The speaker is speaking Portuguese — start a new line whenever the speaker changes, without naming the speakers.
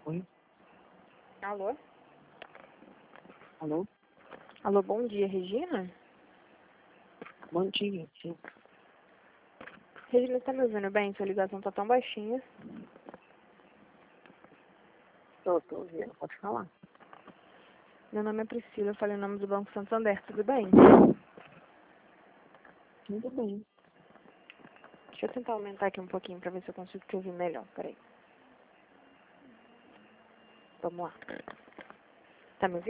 Oi?
Alô?
Alô?
Alô, bom dia, Regina?
Bom dia, sim.
Regina, tá me ouvindo bem? Sua ligação tá tão baixinha.
Tô ouvindo, pode falar.
Meu nome é Priscila, eu falei o nome do Banco Santander, tudo bem?
Tudo bem.
Deixa eu tentar aumentar aqui um pouquinho pra ver se eu consigo te ouvir melhor, peraí. Vamos lá. Tá me ouvindo?